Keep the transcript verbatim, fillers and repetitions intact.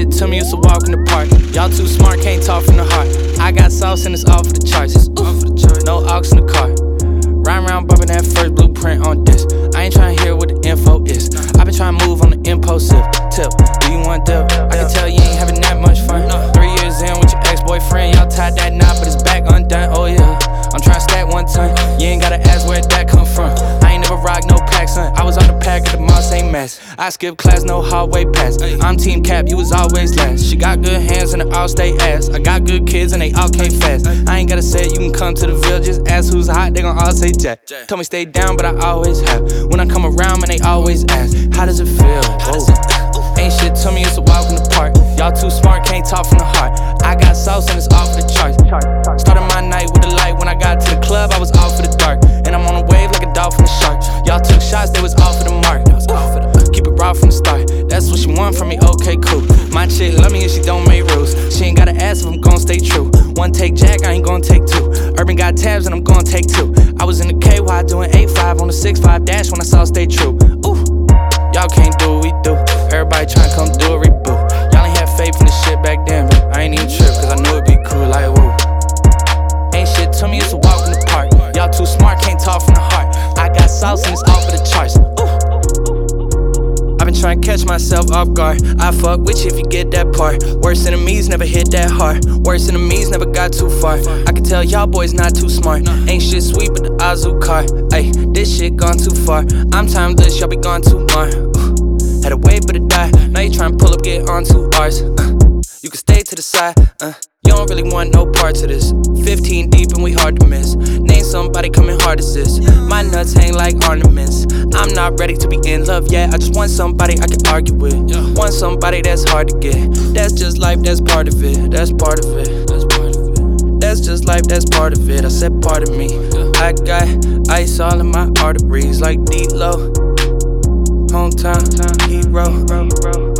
shit to me, it's a walk in the park. Y'all too smart, can't talk from the heart. I got sauce and it's all for the charts. No aux in the car. Ride around bumping that first blueprint on this. I ain't tryna hear what the info is. I been tryna move on the impulsive tip. Do you want dip? I can tell you ain't having that much fun. Three years in with your ex-boyfriend, y'all tied that knot, but it's back undone. Oh yeah, I'm tryna stack one ton. You ain't gotta ask where that come from. I ain't never rock no pack, son. I was on the pack at the mall, same mess. I skip class, no hallway pass. I'm team cap, you was always last. She got good hands and an all-state ass. I got good kids and they all came fast. I ain't gotta say it, you can come to the Ville. Just ask who's hot, they gon' all say Jack. Told me stay down, but I always have. When I come around, man, they always ask, how does it feel? Whoa. Ain't shit to me, it's a walk in the park. Y'all too smart, can't talk from the heart. I got sauce and it's all for the charts. Started my night with the light. When I got to the club, I was all for the dark. And I'm on a wave like a dolphin, a shark. Y'all took shots, they was all for the mark. Keep it raw from the start. That's what she want from me, okay, cool. My chick love me and she don't make rules. She ain't gotta ask if I'm gon' stay true. One take Jack, I ain't gon' take two. Urban got tabs and I'm gon' take two. I was in the K Y doing eight five on the six five dash when I saw stay true. Ooh, y'all can't do what we do. Everybody tryna come do a reboot. Y'all ain't had faith in this shit back then, but I ain't even trip cause I knew it'd be cool, like woo. Ain't shit to me, it's a walk in the park. Y'all too smart, can't talk from the heart. I got sauce and it's all for the charts. Ooh. I've been trying to catch myself off guard. I fuck with you if you get that part. Worst enemies never hit that hard. Worst enemies never got too far. I can tell y'all boys not too smart. Ain't shit sweet but the Azu car. Ayy, this shit gone too far. I'm timeless, y'all be gone too far. Had a wait but it died. Now you tryna pull up, get on two ours. uh, You can stay to the side. uh, You don't really want no parts of this. Fifteen deep and we hard to miss. Name somebody coming hard as this. My nuts hang like ornaments. I'm not ready to be in love yet. I just want somebody I can argue with. Want somebody that's hard to get. That's just life, that's part of it. That's part of it. That's part of it. That's just life, that's part of it. I said part of me. I got ice all in my arteries like D-Lo. Hometown hero.